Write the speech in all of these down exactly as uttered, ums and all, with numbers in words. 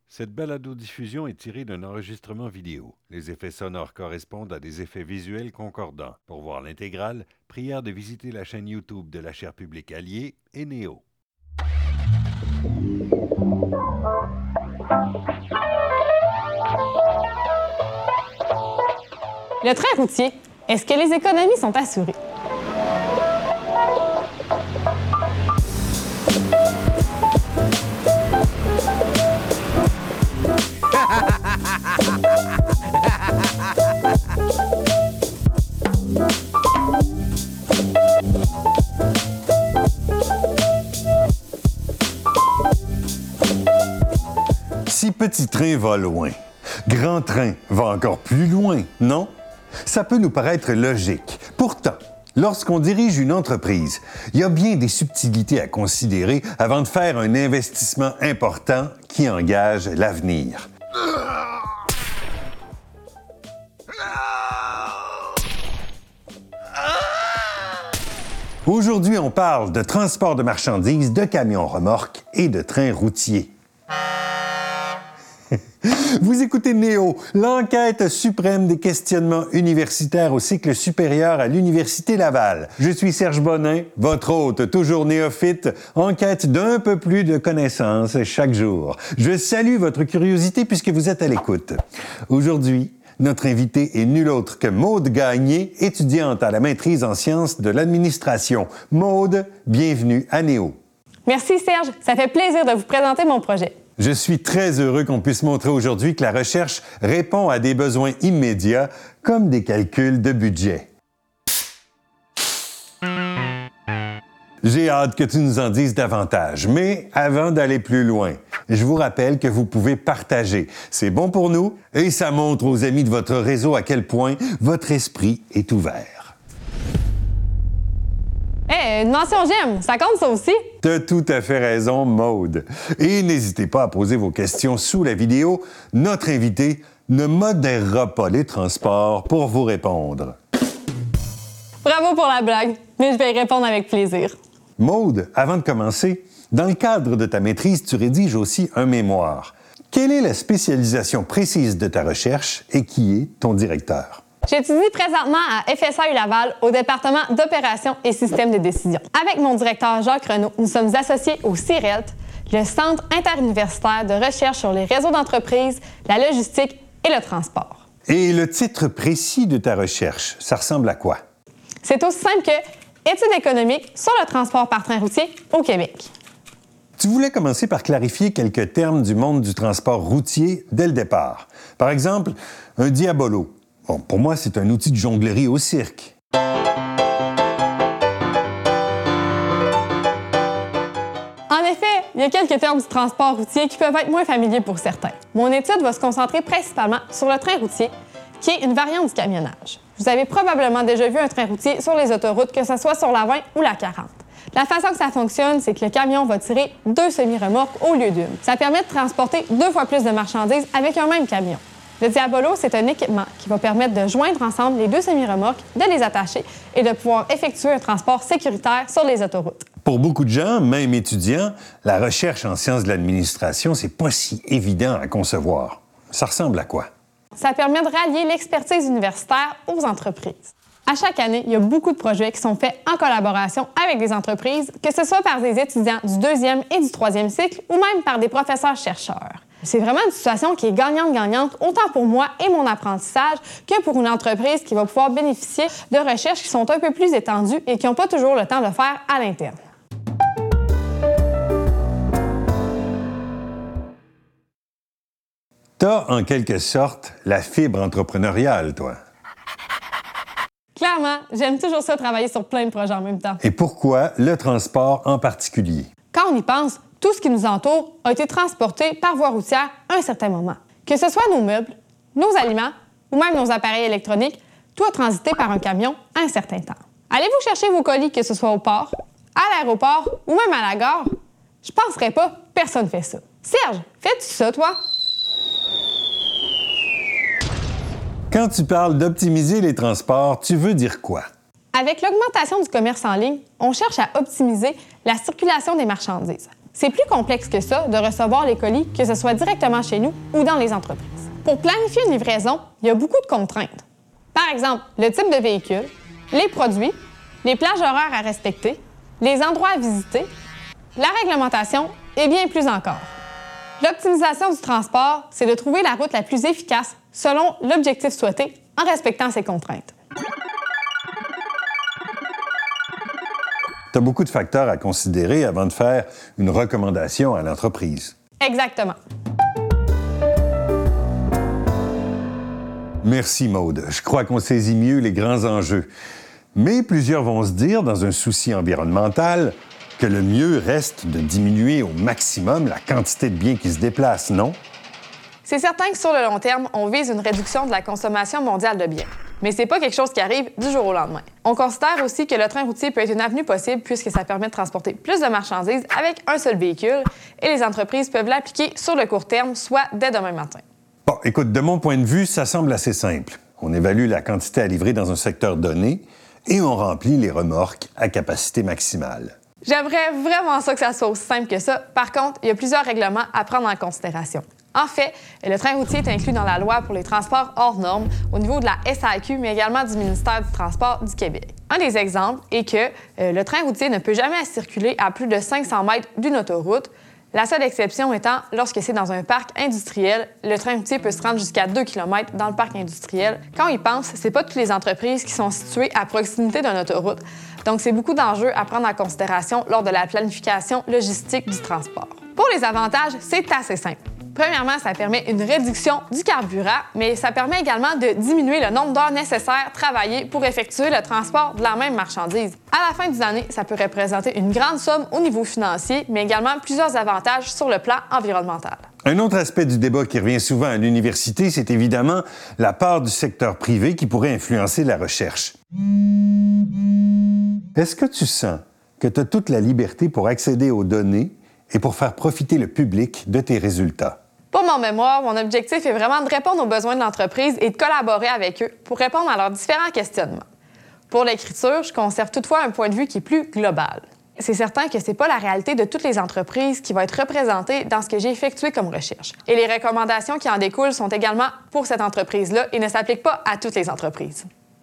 Cette balado-diffusion est tirée d'un enregistrement vidéo. Les effets sonores correspondent à des effets visuels concordants. Pour voir l'intégrale, prière de visiter la chaîne YouTube de la Chaire publique Allier et Néo. Le train routier, est-ce que les économies sont assurées? Si petit train va loin, grand train va encore plus loin, non? Ça peut nous paraître logique. Pourtant, lorsqu'on dirige une entreprise, il y a bien des subtilités à considérer avant de faire un investissement important qui engage l'avenir. Aujourd'hui, on parle de transport de marchandises, de camions remorques et de trains routiers. Vous écoutez Néo, l'enquête suprême des questionnements universitaires au cycle supérieur à l'Université Laval. Je suis Serge Bonin, votre hôte, toujours néophyte, en quête d'un peu plus de connaissances chaque jour. Je salue votre curiosité puisque vous êtes à l'écoute. Aujourd'hui, notre invitée est nulle autre que Maude Gagné, étudiante à la maîtrise en sciences de l'administration. Maude, bienvenue à Néo. Merci Serge, ça fait plaisir de vous présenter mon projet. Je suis très heureux qu'on puisse montrer aujourd'hui que la recherche répond à des besoins immédiats, comme des calculs de budget. J'ai hâte que tu nous en dises davantage, mais avant d'aller plus loin, je vous rappelle que vous pouvez partager. C'est bon pour nous et ça montre aux amis de votre réseau à quel point votre esprit est ouvert. Eh, hey, une mention j'aime, ça compte ça aussi? T'as tout à fait raison, Maude. Et n'hésitez pas à poser vos questions sous la vidéo. Notre invité ne modérera pas les transports pour vous répondre. Bravo pour la blague, mais je vais y répondre avec plaisir. Maude, avant de commencer, dans le cadre de ta maîtrise, tu rédiges aussi un mémoire. Quelle est la spécialisation précise de ta recherche et qui est ton directeur? J'étudie présentement à F S A U Laval au département d'opérations et systèmes de décision. Avec mon directeur Jacques Renaud, nous sommes associés au C I R E T, le Centre interuniversitaire de recherche sur les réseaux d'entreprises, la logistique et le transport. Et le titre précis de ta recherche, ça ressemble à quoi? C'est aussi simple que études économiques sur le transport par train routier au Québec. Tu voulais commencer par clarifier quelques termes du monde du transport routier dès le départ. Par exemple, un diabolo. Bon, pour moi, c'est un outil de jonglerie au cirque. En effet, il y a quelques termes du transport routier qui peuvent être moins familiers pour certains. Mon étude va se concentrer principalement sur le train routier, qui est une variante du camionnage. Vous avez probablement déjà vu un train routier sur les autoroutes, que ce soit sur la vingt ou la quarante. La façon que ça fonctionne, c'est que le camion va tirer deux semi-remorques au lieu d'une. Ça permet de transporter deux fois plus de marchandises avec un même camion. Le Diabolo, c'est un équipement qui va permettre de joindre ensemble les deux semi-remorques, de les attacher et de pouvoir effectuer un transport sécuritaire sur les autoroutes. Pour beaucoup de gens, même étudiants, la recherche en sciences de l'administration, c'est pas si évident à concevoir. Ça ressemble à quoi? Ça permet de rallier l'expertise universitaire aux entreprises. À chaque année, il y a beaucoup de projets qui sont faits en collaboration avec des entreprises, que ce soit par des étudiants du deuxième et du troisième cycle ou même par des professeurs-chercheurs. C'est vraiment une situation qui est gagnante-gagnante, autant pour moi et mon apprentissage que pour une entreprise qui va pouvoir bénéficier de recherches qui sont un peu plus étendues et qui n'ont pas toujours le temps de faire à l'interne. T'as, en quelque sorte, la fibre entrepreneuriale, toi. Clairement, j'aime toujours ça travailler sur plein de projets en même temps. Et pourquoi le transport en particulier? Quand on y pense, tout ce qui nous entoure a été transporté par voie routière à un certain moment. Que ce soit nos meubles, nos aliments ou même nos appareils électroniques, tout a transité par un camion à un certain temps. Allez-vous chercher vos colis, que ce soit au port, à l'aéroport ou même à la gare? Je penserais pas, personne ne fait ça. Serge, fais-tu ça, toi? Quand tu parles d'optimiser les transports, tu veux dire quoi? Avec l'augmentation du commerce en ligne, on cherche à optimiser la circulation des marchandises. C'est plus complexe que ça de recevoir les colis, que ce soit directement chez nous ou dans les entreprises. Pour planifier une livraison, il y a beaucoup de contraintes. Par exemple, le type de véhicule, les produits, les plages horaires à respecter, les endroits à visiter, la réglementation et bien plus encore. L'optimisation du transport, c'est de trouver la route la plus efficace selon l'objectif souhaité en respectant ces contraintes. Tu as beaucoup de facteurs à considérer avant de faire une recommandation à l'entreprise. Exactement. Merci, Maude. Je crois qu'on saisit mieux les grands enjeux. Mais plusieurs vont se dire, dans un souci environnemental, que le mieux reste de diminuer au maximum la quantité de biens qui se déplacent, non? C'est certain que sur le long terme, on vise une réduction de la consommation mondiale de biens. Mais c'est pas quelque chose qui arrive du jour au lendemain. On considère aussi que le train routier peut être une avenue possible puisque ça permet de transporter plus de marchandises avec un seul véhicule et les entreprises peuvent l'appliquer sur le court terme, soit dès demain matin. Bon, écoute, de mon point de vue, ça semble assez simple. On évalue la quantité à livrer dans un secteur donné et on remplit les remorques à capacité maximale. J'aimerais vraiment ça que ça soit aussi simple que ça. Par contre, il y a plusieurs règlements à prendre en considération. En fait, le train routier est inclus dans la loi pour les transports hors normes au niveau de la S A Q, mais également du ministère du Transport du Québec. Un des exemples est que euh, le train routier ne peut jamais circuler à plus de cinq cents mètres d'une autoroute. La seule exception étant lorsque c'est dans un parc industriel, le train routier peut se rendre jusqu'à deux kilomètres dans le parc industriel. Quand on y pense, c'est pas toutes les entreprises qui sont situées à proximité d'une autoroute. Donc, c'est beaucoup d'enjeux à prendre en considération lors de la planification logistique du transport. Pour les avantages, c'est assez simple. Premièrement, ça permet une réduction du carburant, mais ça permet également de diminuer le nombre d'heures nécessaires travaillées pour effectuer le transport de la même marchandise. À la fin des années, ça peut représenter une grande somme au niveau financier, mais également plusieurs avantages sur le plan environnemental. Un autre aspect du débat qui revient souvent à l'université, c'est évidemment la part du secteur privé qui pourrait influencer la recherche. Est-ce que tu sens que tu as toute la liberté pour accéder aux données et pour faire profiter le public de tes résultats? Pour mon mémoire, mon objectif est vraiment de répondre aux besoins de l'entreprise et de collaborer avec eux pour répondre à leurs différents questionnements. Pour l'écriture, je conserve toutefois un point de vue qui est plus global. C'est certain que ce n'est pas la réalité de toutes les entreprises qui va être représentée dans ce que j'ai effectué comme recherche. Et les recommandations qui en découlent sont également pour cette entreprise-là et ne s'appliquent pas à toutes les entreprises.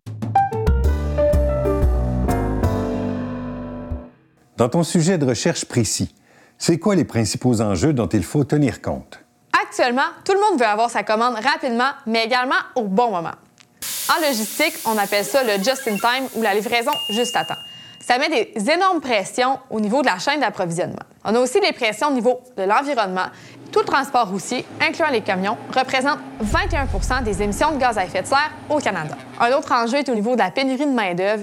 Dans ton sujet de recherche précis, c'est quoi les principaux enjeux dont il faut tenir compte? Actuellement, tout le monde veut avoir sa commande rapidement, mais également au bon moment. En logistique, on appelle ça le just-in-time ou la livraison juste à temps. Ça met des énormes pressions au niveau de la chaîne d'approvisionnement. On a aussi des pressions au niveau de l'environnement. Tout le transport routier, incluant les camions, représente vingt et un pour cent des émissions de gaz à effet de serre au Canada. Un autre enjeu est au niveau de la pénurie de main-d'œuvre.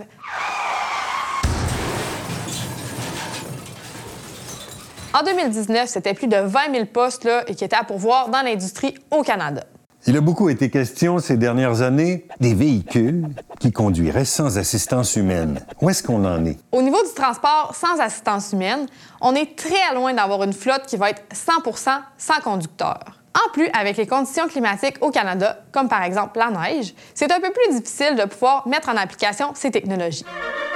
En deux mille dix-neuf, c'était plus de vingt mille postes là, qui étaient à pourvoir dans l'industrie au Canada. Il a beaucoup été question ces dernières années des véhicules qui conduiraient sans assistance humaine. Où est-ce qu'on en est? Au niveau du transport sans assistance humaine, on est très loin d'avoir une flotte qui va être cent pour cent sans conducteur. En plus, avec les conditions climatiques au Canada, comme par exemple la neige, c'est un peu plus difficile de pouvoir mettre en application ces technologies.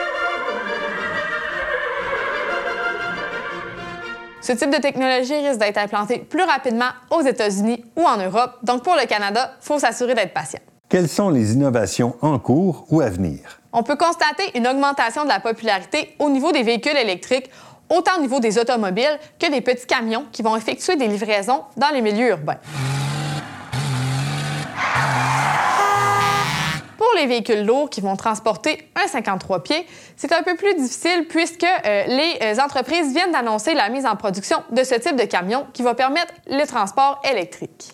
Ce type de technologie risque d'être implanté plus rapidement aux États-Unis ou en Europe. Donc, pour le Canada, il faut s'assurer d'être patient. Quelles sont les innovations en cours ou à venir? On peut constater une augmentation de la popularité au niveau des véhicules électriques, autant au niveau des automobiles que des petits camions qui vont effectuer des livraisons dans les milieux urbains. Pour les véhicules lourds qui vont transporter un cinquante-trois pieds, c'est un peu plus difficile puisque euh, les euh, entreprises viennent d'annoncer la mise en production de ce type de camion qui va permettre le transport électrique.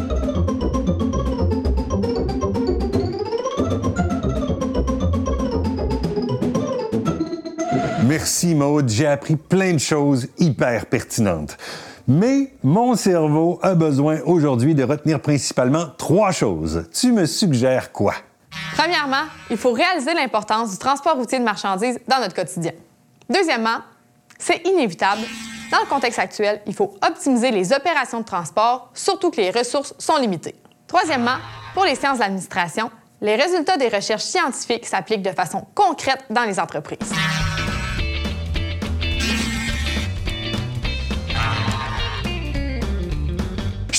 Merci Maude, j'ai appris plein de choses hyper pertinentes. Mais mon cerveau a besoin aujourd'hui de retenir principalement trois choses. Tu me suggères quoi? Premièrement, il faut réaliser l'importance du transport routier de marchandises dans notre quotidien. Deuxièmement, c'est inévitable. Dans le contexte actuel, il faut optimiser les opérations de transport, surtout que les ressources sont limitées. Troisièmement, pour les sciences de l'administration, les résultats des recherches scientifiques s'appliquent de façon concrète dans les entreprises.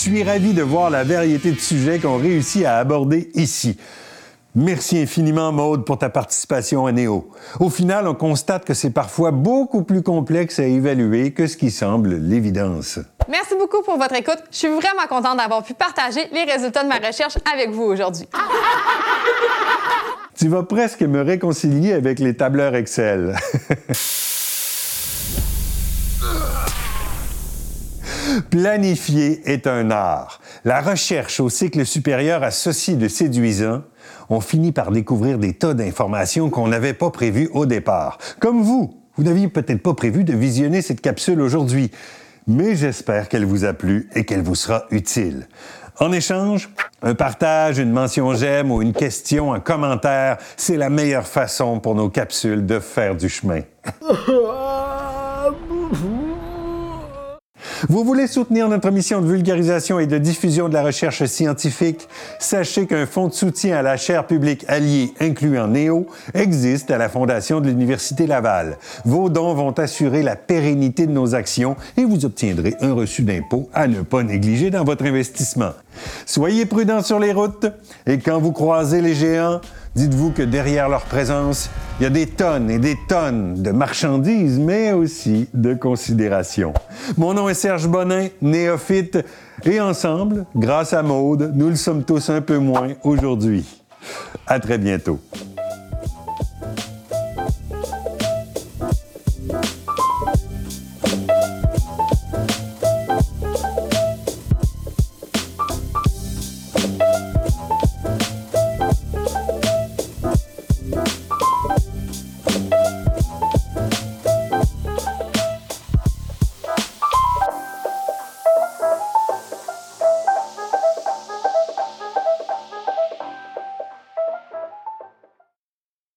suis ravi de voir la variété de sujets qu'on réussit à aborder ici. Merci infiniment, Maude, pour ta participation à Néo. Au final, on constate que c'est parfois beaucoup plus complexe à évaluer que ce qui semble l'évidence. Merci beaucoup pour votre écoute. Je suis vraiment contente d'avoir pu partager les résultats de ma recherche avec vous aujourd'hui. Tu vas presque me réconcilier avec les tableurs Excel. Planifier est un art. La recherche au cycle supérieur a ceci de séduisant. On finit par découvrir des tas d'informations qu'on n'avait pas prévues au départ. Comme vous, vous n'aviez peut-être pas prévu de visionner cette capsule aujourd'hui, mais j'espère qu'elle vous a plu et qu'elle vous sera utile. En échange, un partage, une mention j'aime ou une question, un commentaire, c'est la meilleure façon pour nos capsules de faire du chemin. Vous voulez soutenir notre mission de vulgarisation et de diffusion de la recherche scientifique? Sachez qu'un fonds de soutien à la chaire publique alliée, incluant Néo, existe à la Fondation de l'Université Laval. Vos dons vont assurer la pérennité de nos actions et vous obtiendrez un reçu d'impôt à ne pas négliger dans votre investissement. Soyez prudents sur les routes et quand vous croisez les géants, dites-vous que derrière leur présence, il y a des tonnes et des tonnes de marchandises, mais aussi de considération. Mon nom est Serge Bonin, néophyte, et ensemble, grâce à Maude, nous le sommes tous un peu moins aujourd'hui. À très bientôt.